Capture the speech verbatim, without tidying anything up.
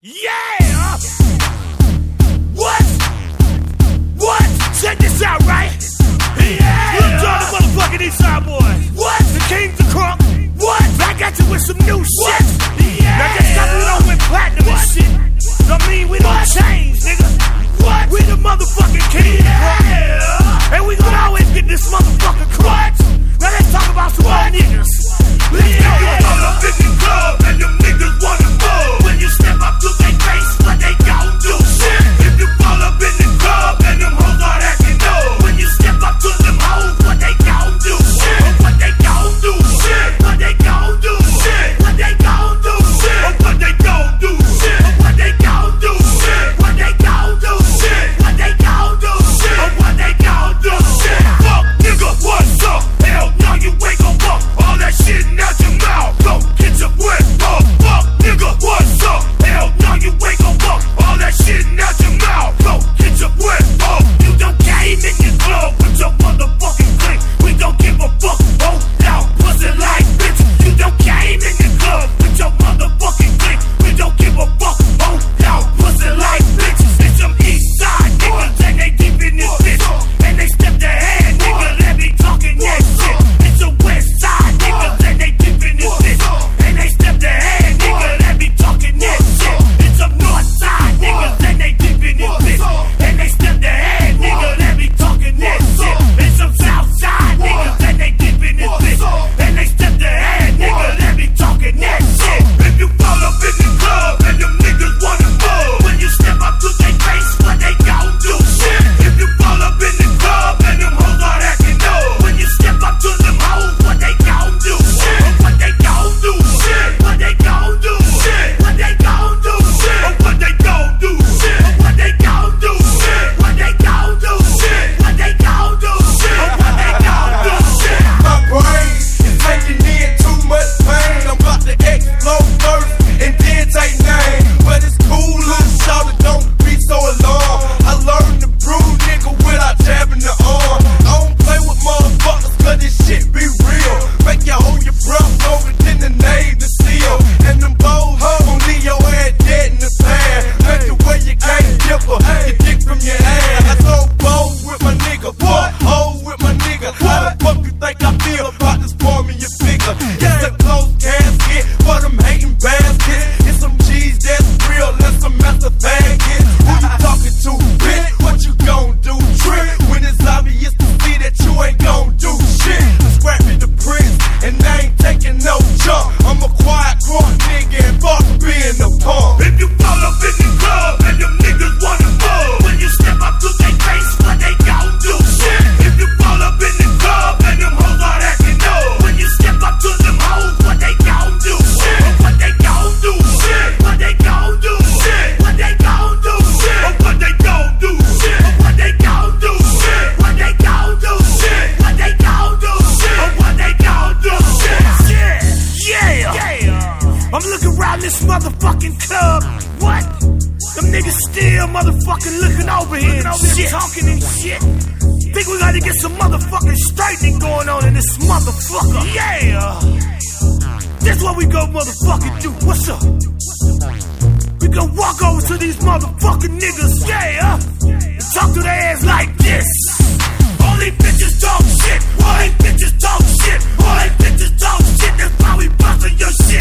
Yeah! What? What? Check this out, right? Yeah! Look, John, the motherfucking Eastside boy. What? The King's the Crunk. What? I got you with some new shit. Yeah! Now just cause we don't win platinum and shit, don't mean we don't change, nigga. What? We the motherfucking King. Yeah! And we gonna always get this motherfucking crutch. Now let's talk about some old niggas. Let's yeah. go. You all up in the club and them niggas wanna move. When you step up to their face, what they gon' do? Shit. If you fall up in the club and them hoes start acting up. When you step up to them hoes, what they gon' do? Shit. Or what they gon' do? Shit. What they gon' do? Shit. What they gon' do? Shit. Or what they gon' do? Shit. Or what they gon' do? Shit. What they gon' do? Shit. What they gon' do? Shit. Or what they gon' do? Shit. Fuck nigga, what's up? Hell no, you ain't gon' fuck all that shit out your mouth. Go get your breath up. Fuck nigga, what's up? Hell no, you ain't gon' fuck all that shit out your mouth. Go get your breath up. You don't came in your club with your motherfucking clique. We don't give a fuck. Oh, now pussy like bitch. You don't came in your club with your motherfucking clique. We don't give a fuck. Oh, now pussy like bitch. It's some east side niggas and they deep in this bitch. And they step their hand, nigga. Let me talking that shit. It's a west side niggas and they deep in this bitch. And they step their hand, nigga. Let me talking that shit. It's some north side niggas and they deep in this bitch. And they step their hand, nigga. Let me talking that shit. It's some south side niggas and they deep in this bitch. And they step their hand, nigga. Let me talking that shit. If you fall up in the club and them niggas wanna move, when you step up to their face, what they gon' do? Shit. If you fall up in the club and them hoes start acting up, when you step up to them hoes, what they gon' do? Shit. Or what they gon' do? Shit. What they gon' do? Shit. What they gon' do? Shit. Or what they gon' do? Shit. Or what they gon' do? Shit. What they gon' do? Shit. What they gon' do? Shit. Or what they gon' do? Shit. My brain is taking in too much pain. I'm about to explode first and then take name. But it's cool, little shawty, don't be so alarmed. I learned to brew, nigga, without jabbing the arm. I don't play with motherfuckers, cause this shit be real. Make you hold your breath over than the Navy SEAL. And them bold hoes gon' leave your ass dead in the sand. Make the way you can't dip her, your dick from your ass. I so bold with my nigga, what? Hold with my nigga. How the fuck you think I feel about this form in your figure? It's a close casket for them hating baskets. It's some cheese that's real and some master baggage. Who you talking to, bitch? What you gon' do? Trick when it's obvious to see that you ain't gon' do shit. I'm scrapping the prince and I ain't taking no jump. I'm a quiet court nigga and fuck being a punk. If you fall up in the club and them niggas wanna move, when you step up to their face, what they gon' do? Shit. If you fall up in the club and them hoes start acting up, when you step up to them hoes, what they gon' do? Shit. Or what they gon' do? Shit. What they gon' do? Shit. What they gon' do? Shit. Or what they gon' do? Shit. Or what they gon' do? Shit. What they gon' do? Shit. What they gon' do? Shit. Or what they gon' do? Shit. Shit. Yeah. Yeah. I'm looking around this motherfucking club. What? Them niggas still motherfucking looking over here and shit. Talking and shit. Think we gotta get some motherfucking straightening going on in this motherfucker. Yeah. That's what we go motherfucking do. What's up? We gon' walk over to these motherfucking niggas, yeah, and talk to their ass like this. All these bitches talk shit. All these bitches talk shit. All these bitches talk shit. That's why we bustin' your shit.